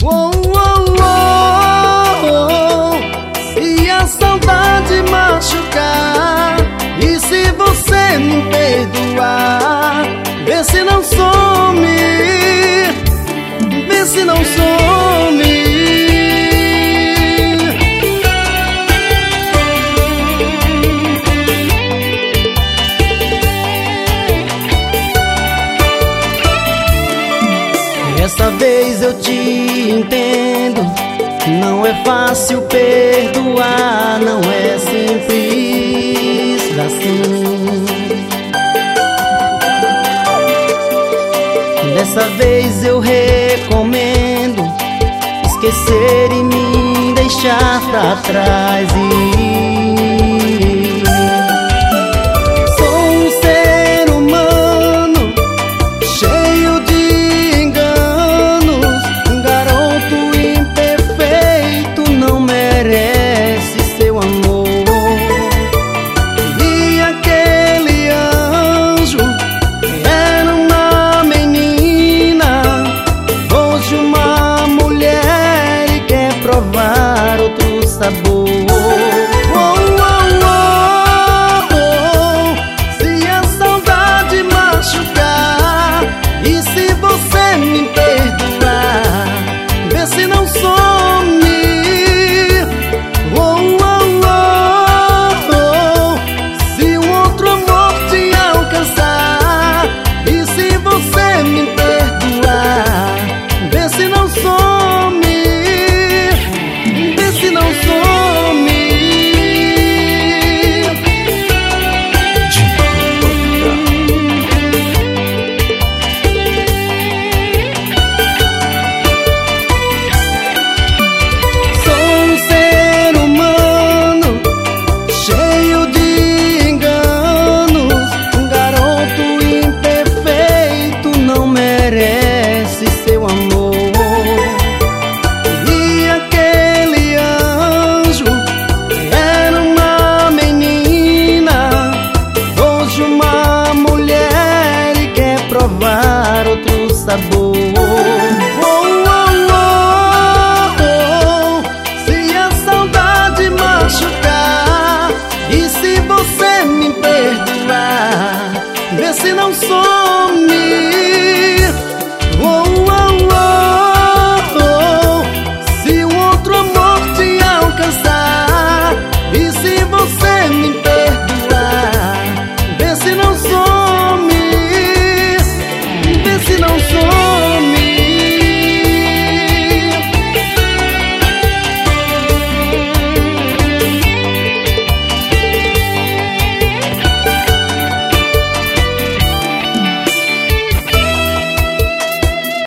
Oh, oh, oh, oh. E a saudade machucar. E se você me perdoar, vê se não some, vê se não some. Dessa vez eu te entendo, não é fácil perdoar, não é simples assim. Dessa vez eu recomendo esquecer e me deixar pra trás.